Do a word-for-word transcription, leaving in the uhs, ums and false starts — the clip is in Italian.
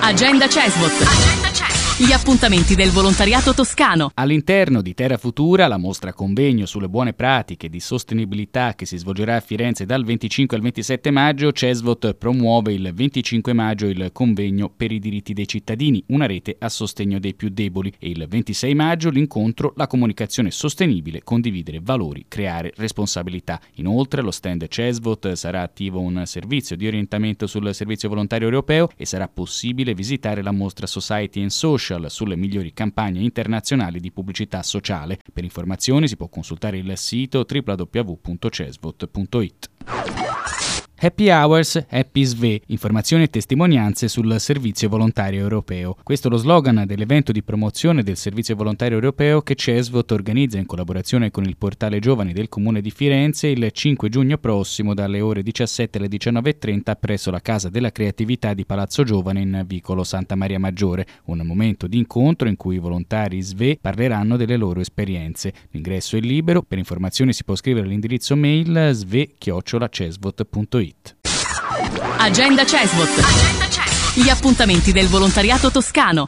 Agenda Cesvot. Agenda Cesvot. Gli appuntamenti del volontariato toscano. All'interno di Terra Futura, la mostra convegno sulle buone pratiche di sostenibilità che si svolgerà a Firenze dal venticinque al ventisette maggio, Cesvot promuove il venticinque maggio il convegno per i diritti dei cittadini, una rete a sostegno dei più deboli, e il ventisei maggio l'incontro La comunicazione sostenibile, condividere valori, creare responsabilità. Inoltre allo stand Cesvot sarà attivo un servizio di orientamento sul servizio volontario europeo e sarà possibile visitare la mostra Society and Social sulle migliori campagne internazionali di pubblicità sociale. Per informazioni si può consultare il sito w w w punto cesvot punto i t. Happy Hours, Happy S V E, informazioni e testimonianze sul servizio volontario europeo. Questo è lo slogan dell'evento di promozione del servizio volontario europeo che Cesvot organizza in collaborazione con il portale Giovani del Comune di Firenze il cinque giugno prossimo dalle ore diciassette alle diciannove e trenta presso la Casa della Creatività di Palazzo Giovane in vicolo Santa Maria Maggiore, un momento di incontro in cui i volontari S V E parleranno delle loro esperienze. L'ingresso è libero, per informazioni si può scrivere all'indirizzo mail sve chiocciola cesvot punto i t. Agenda Cesvot. Agenda Cesvot. Gli appuntamenti del volontariato toscano.